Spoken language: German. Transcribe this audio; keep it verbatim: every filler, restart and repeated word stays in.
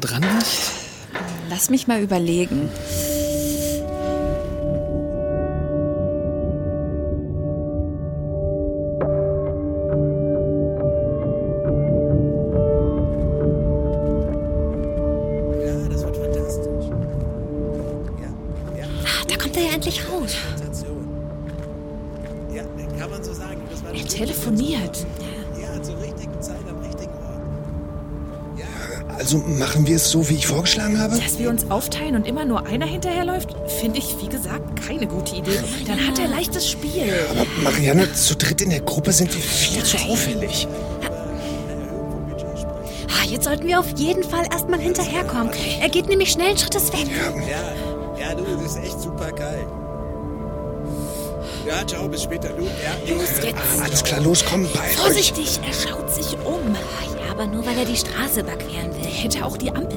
dran ist? Lass mich mal überlegen. Ja, das wird fantastisch. Ja, ja. Ah, da kommt er ja endlich raus. Sensation. Ja, kann man so sagen. Das war Er telefoniert. Ja, zur richtigen Zeit am richtigen Ort. Also machen wir es so, wie ich vorgeschlagen habe? Dass wir uns aufteilen und immer nur einer hinterherläuft, finde ich, wie gesagt, keine gute Idee. Dann hat er leichtes Spiel. Aber Marianne, zu dritt in der Gruppe sind wir viel zu auffällig. Ah, jetzt sollten wir auf jeden Fall erstmal hinterherkommen. Er geht nämlich schnellen Schrittes weg. Ja, ja, du, das ist echt super geil. Ja, ciao, bis später, du. Ja, Los jetzt. Ah, alles klar, los, komm, bei euch. Vorsichtig, er schaut sich um. Ja, aber nur weil er die Straße überqueren will. Hätte auch die Ampel